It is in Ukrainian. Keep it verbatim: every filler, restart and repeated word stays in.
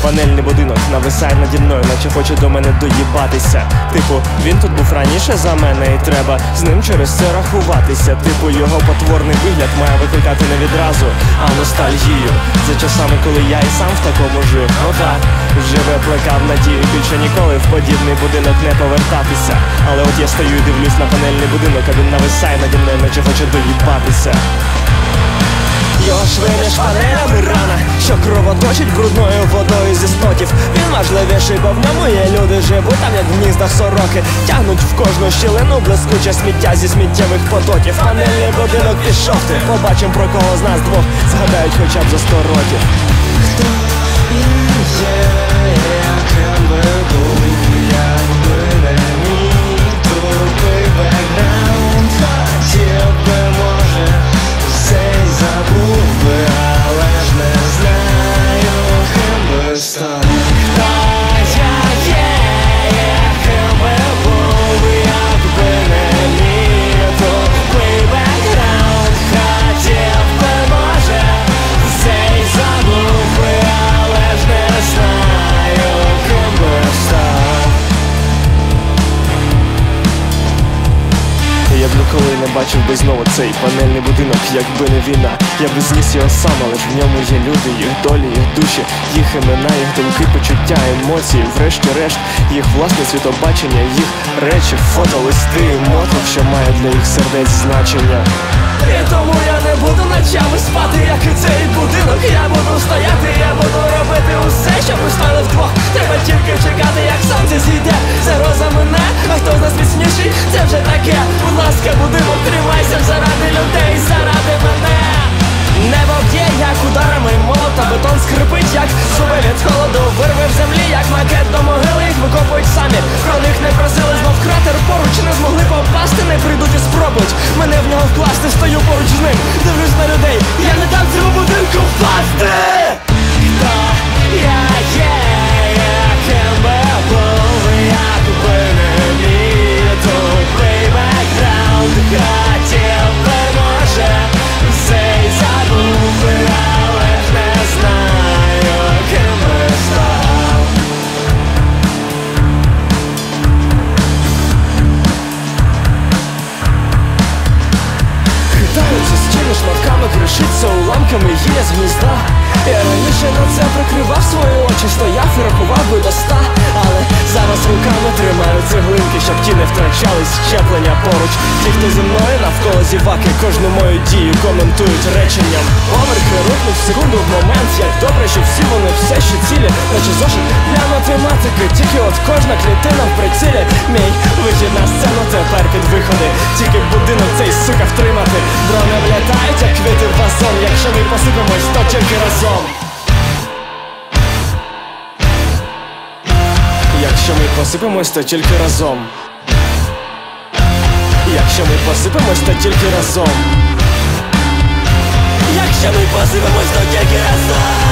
Панельний будинок нависає наді мною, наче хоче до мене доїбатися. Типу, він тут був раніше за мене, і треба з ним через це рахуватися. Типу, його потворний вигляд має викликати не відразу, а ностальгію за часами, коли я і сам в такому жив. Ну так, вже викликав надію більше ніколи в подібний будинок не повертатися. Але от я стою і дивлюсь на панельний будинок, а він нависає наді мною, наче хоче доїбатися. Його швине шпалерами рана, що кровоточить брудною водою зі снотів. Він важливіший, бо в ньому є люди, живуть там, як в гніздах сороки. Тягнуть в кожну щілину блискуче сміття зі сміттєвих потоків. Панельний будинок пішов ти, побачим, про кого з нас двох згадають хоча б за сто років. Хто є, яким би був, якби не мій тупий бекграунд. Хотів би, може, все й забув би, але ж не знаю, ким би став. Хто я є, яким би був, якби не мій тупий бекграунд. Хотів би, може, все й забув би, але ж не знаю, ким би став. Я б ніколи не бачив би знову цей панельний будинок, якби не війна. Я би зніс його сам, але ж в ньому є люди, їх долі, їх душі, їх імена, їх думки, почуття, емоції, врешті-решт, їх власне світобачення, їх речі, фото, листи, мотив, що має для їх сердець значення. І тому я не буду ночами спати, як і цей будинок. Я буду стояти, я буду робити усе, щоб ми стали вдвох. Треба тільки чекати, як сонце зійде, загроза мене, а хто з нас міцніший, це вже таке. Будь ласка, будинок, тримайся заради людей, заради мене. Небо б'є, як ударами молота, бетон скрипить, як зуби від холоду. Вирви в землі, як макет до могили, їх викопують самі. Про них не просили, знов кратер поруч, не змогли попасти, не прийдуть і спробують мене в нього вкласти. Стою поруч з ним, дивлюсь на людей, я не дам цьому будинку впасти. Хто я є, яким би був, якби не мій тупий бекграунд. Хотів би, може, все й забув би, але ж не знаю, ким би став. Хитаються стіни шматками, кришиться уламками гілля з гнізда. Я раніше на це прикривав свої очі, стояв і рахував би до ста. Але зараз руками тримаю цеглинки, щоб ті не втрачались, щеплення поруч. Ті, хто зі мною навколо зіваки, кожну мою дію коментують реченням. Поверхи рухнуть в секунду в момент, як добре, що всі вони все ще цілі, наче зошит для математики. Тільки от кожна клітина в прицілі. Мій вихід на сцену тепер під виходи. Тільки будинок цей, сука, втримати. Дрони влітають, як квіти в вазон. Якщо ми посипемось, то тільки разом. Якщо ми посипемось, то тільки разом. Якщо ми посипемось, то тільки разом. Якщо ми посипемось, то тільки разом.